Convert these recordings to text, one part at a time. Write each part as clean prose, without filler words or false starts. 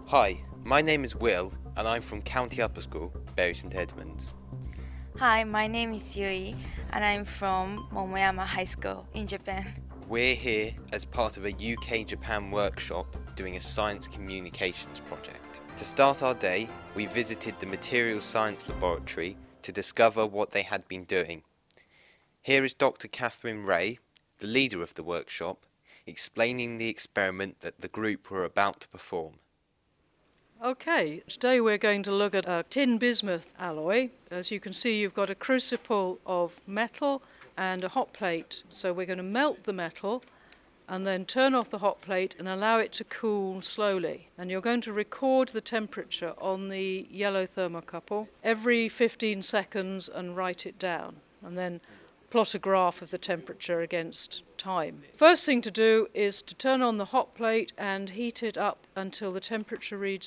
Hi, my name is Will and I'm from County Upper School, Bury St Edmunds. Hi, my name is Yui and I'm from Momoyama High School in Japan. We're here as part of a UK-Japan workshop doing a science communications project. To start our day, we visited the Materials Science Laboratory to discover what they had been doing. Here is Dr. Catherine Ray, the leader of the workshop, explaining the experiment that the group were about to perform. Okay, today we're going to look at a tin bismuth alloy. As you can see, you've got a crucible of metal and a hot plate. So we're going to melt the metal and then turn off the hot plate and allow it to cool slowly. And you're going to record the temperature on the yellow thermocouple every 15 seconds and write it down. And then plot a graph of the temperature against time. First thing to do is to turn on the hot plate and heat it up until the temperature reads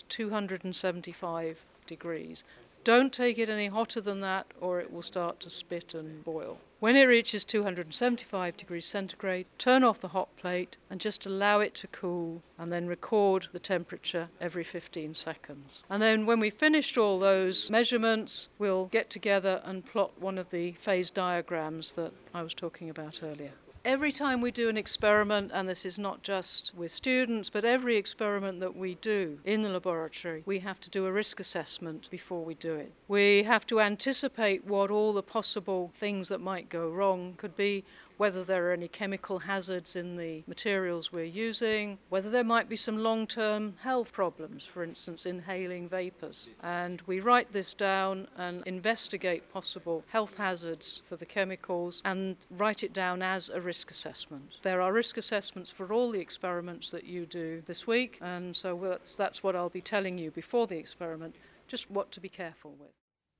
275 degrees. Don't take it any hotter than that or it will start to spit and boil. When it reaches 275 degrees centigrade, turn off the hot plate and just allow it to cool and then record the temperature every 15 seconds. And then when we've finished all those measurements, we'll get together and plot one of the phase diagrams that I was talking about earlier. Every time we do an experiment, and this is not just with students, but every experiment that we do in the laboratory, we have to do a risk assessment before we do it. We have to anticipate what all the possible things that might go wrong could be, whether there are any chemical hazards in the materials we're using, whether there might be some long-term health problems, for instance, inhaling vapors. And we write this down and investigate possible health hazards for the chemicals and write it down as a risk assessment. There are risk assessments for all the experiments that you do this week, and so that's what I'll be telling you before the experiment, just what to be careful with.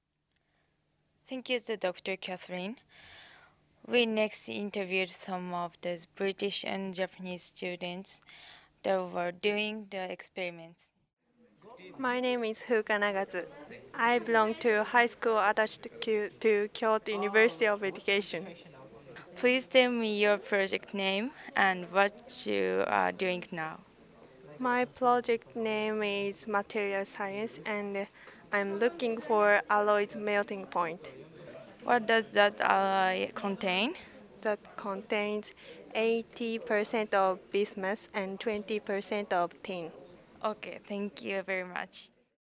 Thank you to Dr. Catherine. We next interviewed some of the British and Japanese students that were doing the experiments. My name is Fuka Nagatsu. I belong to high school attached to Kyoto University of Education. Please tell me your project name and what you are doing now. My project name is Material Science and I'm looking for alloy's melting point. What does that alloy contain? That contains 80% of bismuth and 20% of tin. Okay, thank you very much.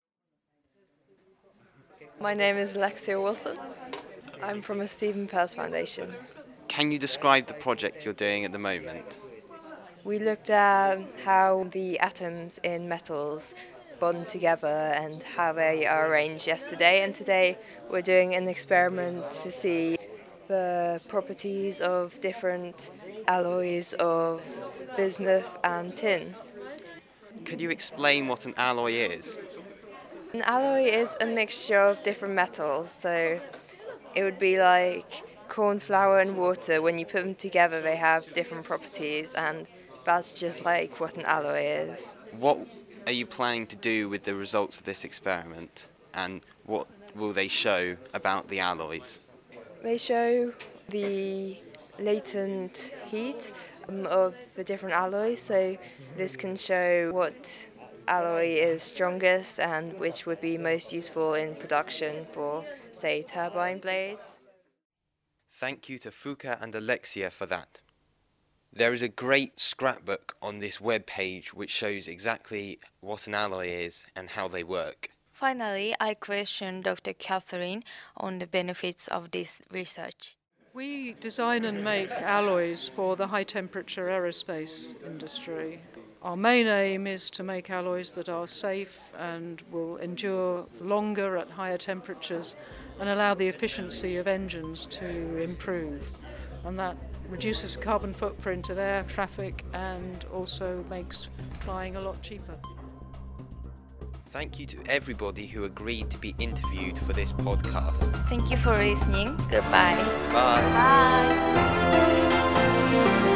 My name is Alexia Wilson. I'm from a Stephen Peirce Foundation. Can you describe the project you're doing at the moment? We looked at how the atoms in metals bond together and how they are arranged yesterday, and today we're doing an experiment to see the properties of different alloys of bismuth and tin. Could you explain what an alloy is? An alloy is a mixture of different metals, so it would be like corn flour and water. When you put them together they have different properties, and that's just like what an alloy is. What are you planning to do with the results of this experiment, and what will they show about the alloys? They show the latent heat of the different alloys, so this can show what alloy is strongest and which would be most useful in production for, say, turbine blades. Thank you to Fuka and Alexia for that. There is a great scrapbook on this web page which shows exactly what an alloy is and how they work. Finally, I questioned Dr. Catherine on the benefits of this research. We design and make alloys for the high-temperature aerospace industry. Our main aim is to make alloys that are safe and will endure longer at higher temperatures and allow the efficiency of engines to improve. And that reduces the carbon footprint of air traffic and also makes flying a lot cheaper. Thank you to everybody who agreed to be interviewed for this podcast. Thank you for listening. Goodbye. Bye. Bye.